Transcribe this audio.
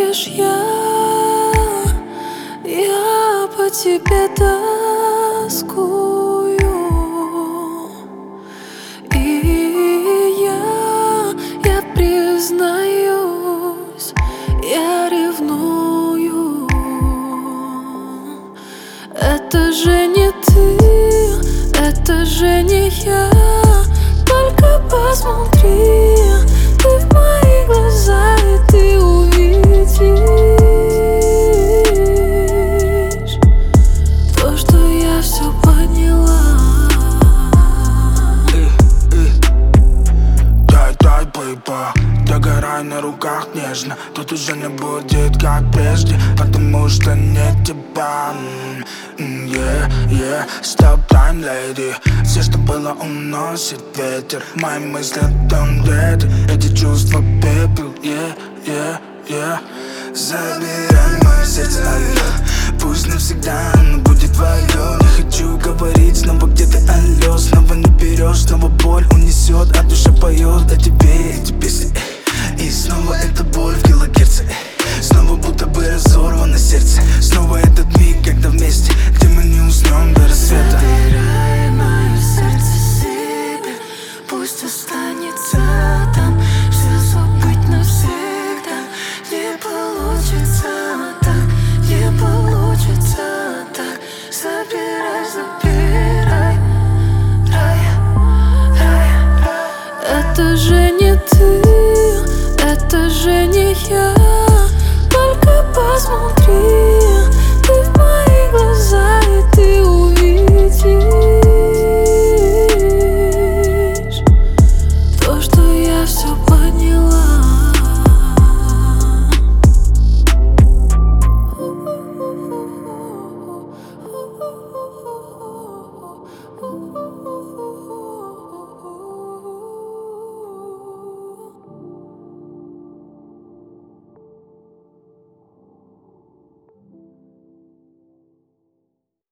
знаешь, я по тебе тоскую. И я признаюсь, я ревную. Это же не ты, это же не я. Только посмотри ты в мои глаза, и ты увидишь то, что я все поняла. Дай, бейба, догорай на руках нежно. Тут уже не будет как прежде, потому что нет тебя. Stop time, lady. Все, что было, уносит ветер. Мои мысли о том, где ты. Эти чувства пепел, Забирай мое сердце, алло. Пусть навсегда оно будет твое. Не хочу говорить снова, где ты, алло. Снова не берешь, снова боль унесет, а душа поет о тебе эти песни. И снова эта боль в килогерце. Снова будто бы разорвано сердце. Снова этот миг, когда вместе, где мы не уснем до рассвета. Забирай мое сердце себе, пусть останется там. Все забыть навсегда не получится так, не получится так. Забирай, забирай, это же не ты, это же не я. Только посмотри